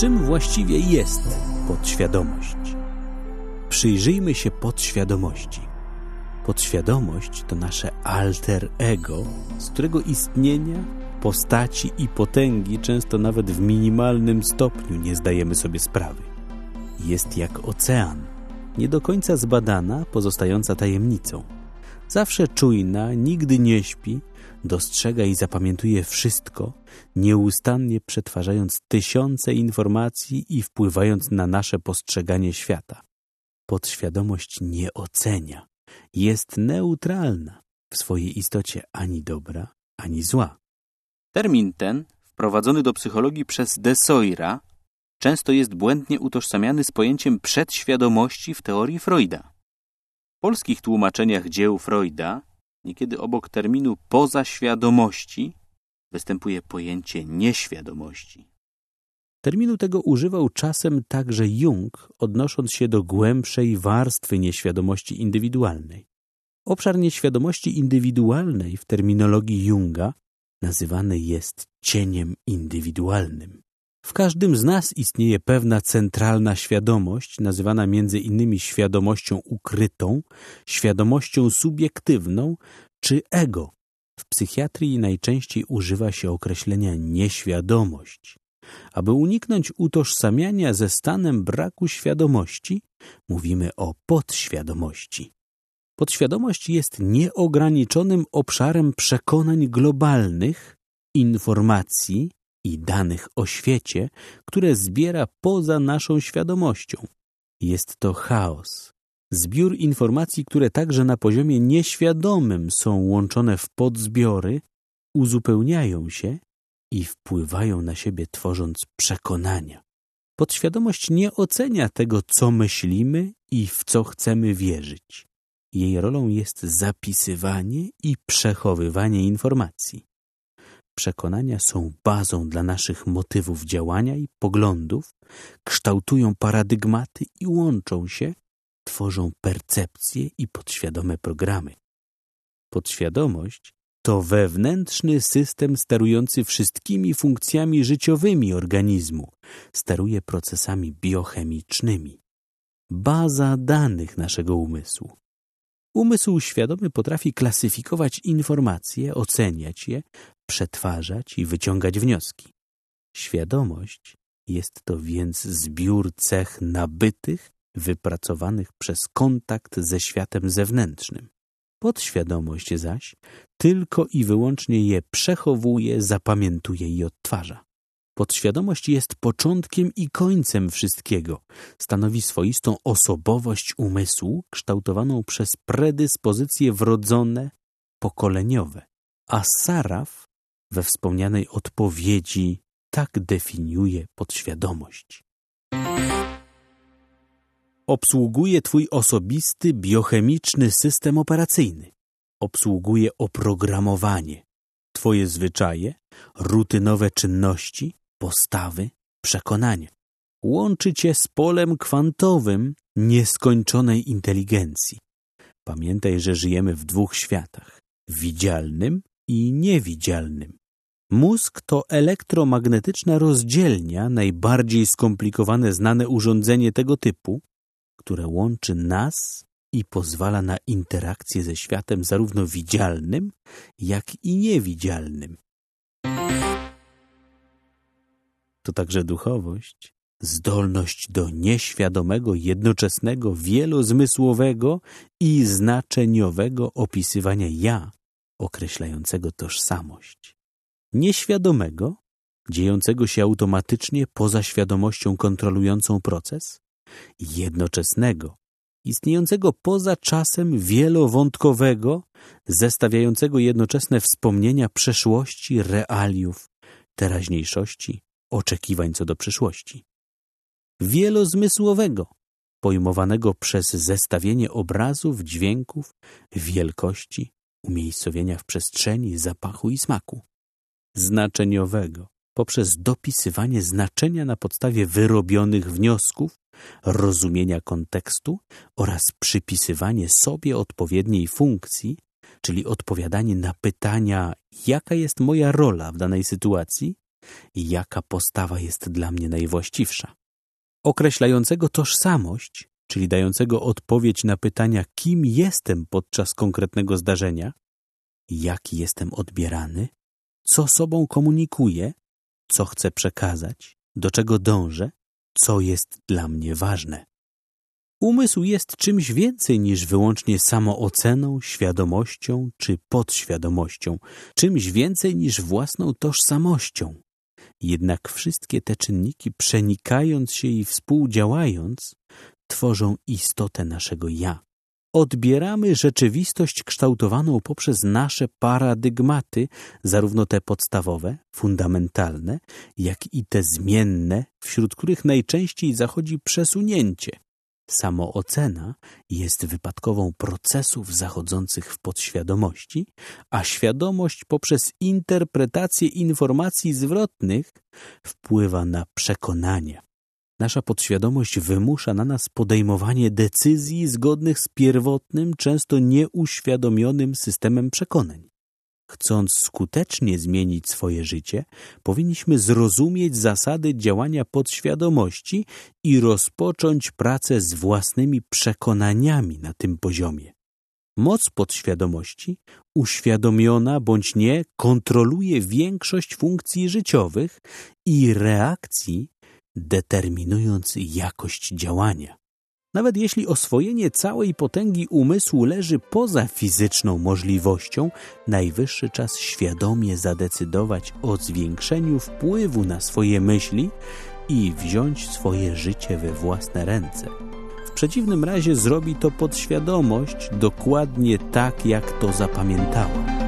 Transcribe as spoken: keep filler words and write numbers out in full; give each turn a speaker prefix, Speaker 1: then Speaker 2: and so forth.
Speaker 1: Czym właściwie jest podświadomość? Przyjrzyjmy się podświadomości. Podświadomość to nasze alter ego, z którego istnienia, postaci i potęgi często nawet w minimalnym stopniu nie zdajemy sobie sprawy. Jest jak ocean, nie do końca zbadana, pozostająca tajemnicą. Zawsze czujna, nigdy nie śpi, dostrzega i zapamiętuje wszystko, nieustannie przetwarzając tysiące informacji i wpływając na nasze postrzeganie świata. Podświadomość nie ocenia, jest neutralna, w swojej istocie ani dobra, ani zła. Termin ten, wprowadzony do psychologii przez de Soyra, często jest błędnie utożsamiany z pojęciem przedświadomości w teorii Freuda. W polskich tłumaczeniach dzieł Freuda niekiedy obok terminu pozaświadomości występuje pojęcie nieświadomości. Terminu tego używał czasem także Jung, odnosząc się do głębszej warstwy nieświadomości indywidualnej. Obszar nieświadomości indywidualnej w terminologii Junga nazywany jest cieniem indywidualnym. W każdym z nas istnieje pewna centralna świadomość, nazywana między innymi świadomością ukrytą, świadomością subiektywną czy ego. W psychiatrii najczęściej używa się określenia nieświadomość. Aby uniknąć utożsamiania ze stanem braku świadomości, mówimy o podświadomości. Podświadomość jest nieograniczonym obszarem przekonań globalnych, informacji i danych o świecie, które zbiera poza naszą świadomością. Jest to chaos, zbiór informacji, które także na poziomie nieświadomym są łączone w podzbiory, uzupełniają się i wpływają na siebie, tworząc przekonania. Podświadomość nie ocenia tego, co myślimy i w co chcemy wierzyć. Jej rolą jest zapisywanie i przechowywanie informacji. Przekonania są bazą dla naszych motywów działania i poglądów, kształtują paradygmaty i łączą się, tworzą percepcje i podświadome programy. Podświadomość to wewnętrzny system sterujący wszystkimi funkcjami życiowymi organizmu, steruje procesami biochemicznymi. Baza danych naszego umysłu. Umysł świadomy potrafi klasyfikować informacje, oceniać je, przetwarzać i wyciągać wnioski. Świadomość jest to więc zbiór cech nabytych, wypracowanych przez kontakt ze światem zewnętrznym. Podświadomość zaś tylko i wyłącznie je przechowuje, zapamiętuje i odtwarza. Podświadomość jest początkiem i końcem wszystkiego. Stanowi swoistą osobowość umysłu, kształtowaną przez predyspozycje wrodzone, pokoleniowe. A Saraf we wspomnianej odpowiedzi tak definiuje podświadomość. Obsługuje twój osobisty, biochemiczny system operacyjny. Obsługuje oprogramowanie, twoje zwyczaje, rutynowe czynności, postawy, przekonania. Łączy cię z polem kwantowym nieskończonej inteligencji. Pamiętaj, że żyjemy w dwóch światach, widzialnym i niewidzialnym. Mózg to elektromagnetyczna rozdzielnia, najbardziej skomplikowane znane urządzenie tego typu, które łączy nas i pozwala na interakcję ze światem zarówno widzialnym, jak i niewidzialnym. To także duchowość, zdolność do nieświadomego, jednoczesnego, wielozmysłowego i znaczeniowego opisywania ja, określającego tożsamość. Nieświadomego, dziejącego się automatycznie poza świadomością kontrolującą proces, jednoczesnego, istniejącego poza czasem wielowątkowego, zestawiającego jednoczesne wspomnienia przeszłości, realiów, teraźniejszości, oczekiwań co do przyszłości. Wielozmysłowego, pojmowanego przez zestawienie obrazów, dźwięków, wielkości, umiejscowienia w przestrzeni, zapachu i smaku. Znaczeniowego, poprzez dopisywanie znaczenia na podstawie wyrobionych wniosków, rozumienia kontekstu oraz przypisywanie sobie odpowiedniej funkcji, czyli odpowiadanie na pytania, jaka jest moja rola w danej sytuacji, jaka postawa jest dla mnie najwłaściwsza. Określającego tożsamość, czyli dającego odpowiedź na pytania, kim jestem podczas konkretnego zdarzenia, jaki jestem odbierany, co sobą komunikuję, co chcę przekazać, do czego dążę, co jest dla mnie ważne. Umysł jest czymś więcej niż wyłącznie samooceną, świadomością czy podświadomością, czymś więcej niż własną tożsamością. Jednak wszystkie te czynniki, przenikając się i współdziałając, tworzą istotę naszego ja. Odbieramy rzeczywistość kształtowaną poprzez nasze paradygmaty, zarówno te podstawowe, fundamentalne, jak i te zmienne, wśród których najczęściej zachodzi przesunięcie. Samoocena jest wypadkową procesów zachodzących w podświadomości, a świadomość poprzez interpretację informacji zwrotnych wpływa na przekonania. Nasza podświadomość wymusza na nas podejmowanie decyzji zgodnych z pierwotnym, często nieuświadomionym systemem przekonań. Chcąc skutecznie zmienić swoje życie, powinniśmy zrozumieć zasady działania podświadomości i rozpocząć pracę z własnymi przekonaniami na tym poziomie. Moc podświadomości, uświadomiona bądź nie, kontroluje większość funkcji życiowych i reakcji, determinując jakość działania. Nawet jeśli oswojenie całej potęgi umysłu leży poza fizyczną możliwością, najwyższy czas świadomie zadecydować o zwiększeniu wpływu na swoje myśli i wziąć swoje życie we własne ręce. W przeciwnym razie zrobi to podświadomość dokładnie tak, jak to zapamiętała.